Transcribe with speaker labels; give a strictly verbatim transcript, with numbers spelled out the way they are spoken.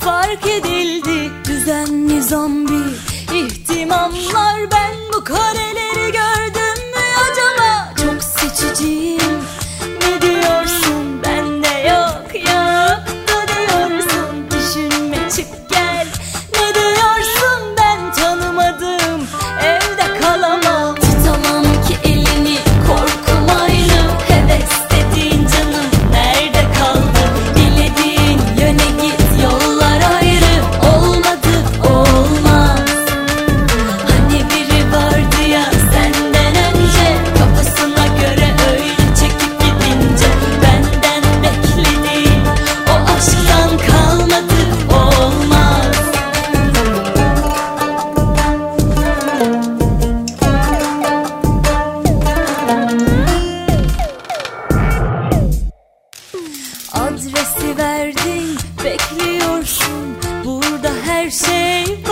Speaker 1: fark edildi. Düzenli zombi ihtimamlar, ben bu kareleri gördüm mü acaba? Çok seçiciyim, ne diyorsun? Bende yok yok da diyorsun. Düşünme, çık gel, ne diyorsun? Ben tanımadım, evde kalamam. Tutamam ki elini, korkum aynı. Heves dediğin canım nerede kaldı? Dilediğin yöne git, yollar ayrı. Olmadı, olmaz. Hani biri vardı ya senden önce, kafasına göre öyle çekip gidince. Benden beklediğin o aşktan kalmadı, olmaz. Adresi verdin, bekliyorsun. Burada her şey